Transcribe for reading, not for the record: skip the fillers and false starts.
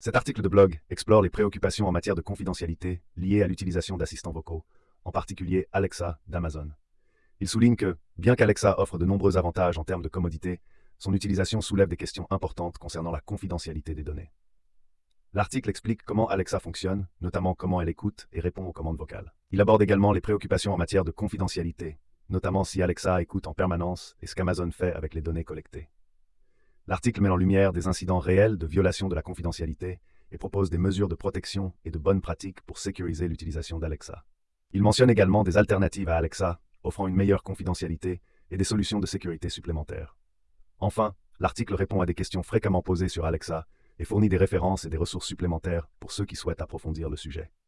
Cet article de blog explore les préoccupations en matière de confidentialité liées à l'utilisation d'assistants vocaux, en particulier Alexa d'Amazon. Il souligne que, bien qu'Alexa offre de nombreux avantages en termes de commodité, son utilisation soulève des questions importantes concernant la confidentialité des données. L'article explique comment Alexa fonctionne, notamment comment elle écoute et répond aux commandes vocales. Il aborde également les préoccupations en matière de confidentialité, notamment si Alexa écoute en permanence et ce qu'Amazon fait avec les données collectées. L'article met en lumière des incidents réels de violation de la confidentialité et propose des mesures de protection et de bonnes pratiques pour sécuriser l'utilisation d'Alexa. Il mentionne également des alternatives à Alexa, offrant une meilleure confidentialité et des solutions de sécurité supplémentaires. Enfin, l'article répond à des questions fréquemment posées sur Alexa et fournit des références et des ressources supplémentaires pour ceux qui souhaitent approfondir le sujet.